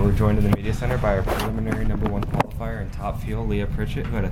we're joined in the media center by our preliminary number one qualifier in top fuel, Leah Pritchett, who had a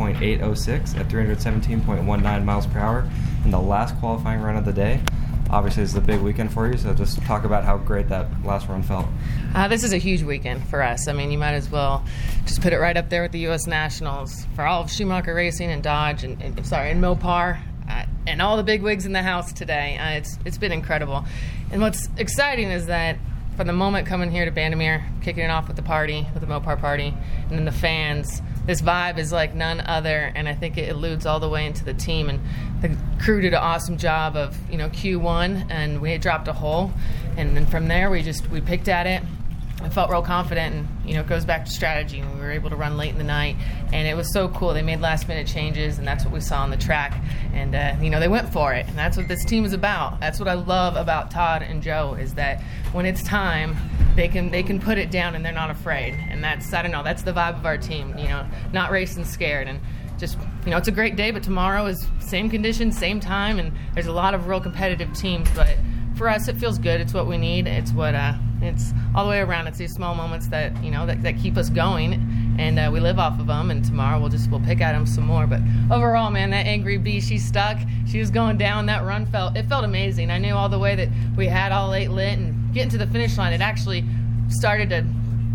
3.806 at 317.19 miles per hour in the last qualifying run of the day. Obviously, this is a big weekend for you, so just talk about how great that last run felt. This is a huge weekend for us. I mean, you might as well just put it right up there with the U.S. Nationals for all of Schumacher Racing and Dodge and Mopar. And all the big wigs in the house today. It's been incredible. And what's exciting is that from the moment coming here to Bandimere, kicking it off with the party, with the Mopar party, and then the fans, this vibe is like none other, and I think it alludes all the way into the team. And the crew did an awesome job of, Q1, and we dropped a hole. And then from there, we picked at it. I felt real confident, and it goes back to strategy, and we were able to run late in the night, and it was so cool. They made last-minute changes, and that's what we saw on the track, and they went for it, and that's what this team is about. That's what I love about Todd and Joe, is that when it's time, they can put it down, and they're not afraid, and that's the vibe of our team. Not racing scared, and just it's a great day, but tomorrow is same conditions, same time, and there's a lot of real competitive teams, but for us, it feels good. It's what we need. It's what it's all the way around. It's these small moments that that keep us going, and we live off of them. And tomorrow we'll pick at them some more. But overall, man, that Angry Bee, she stuck. She was going down. That run felt amazing. I knew all the way that we had all 8 lit, and getting to the finish line, it actually started to.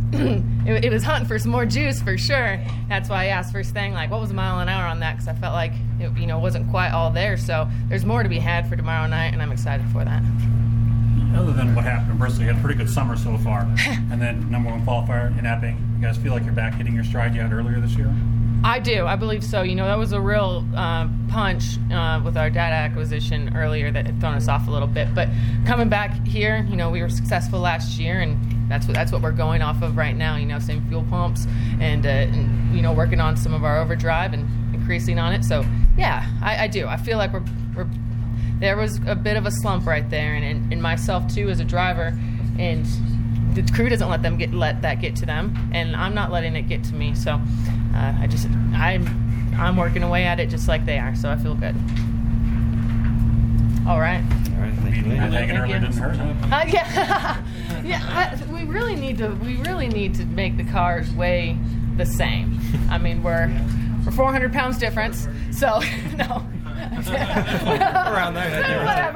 It was hunting for some more juice for sure. That's why I asked first thing, like, what was a mile an hour on that? Because I felt like it wasn't quite all there. So there's more to be had for tomorrow night, and I'm excited for that. Other than what happened in Bristol, you had a pretty good summer so far, and then number one qualifier in Epping. You guys feel like you're back hitting your stride you had earlier this year? I do. I believe so. That was a real punch with our data acquisition earlier that had thrown us off a little bit. But coming back here, we were successful last year, and that's what we're going off of right now. Same fuel pumps, and working on some of our overdrive and increasing on it. So yeah, I do. I feel like we're there was a bit of a slump right there, and myself too as a driver, and the crew doesn't let that get to them, and I'm not letting it get to me. So I'm working away at it just like they are. So I feel good. All right. Thank you. Hanging earlier didn't hurt, huh? Yeah. We really need to make the cars weigh the same. I mean, we're 400 pounds difference, so no. Around there. Whatever.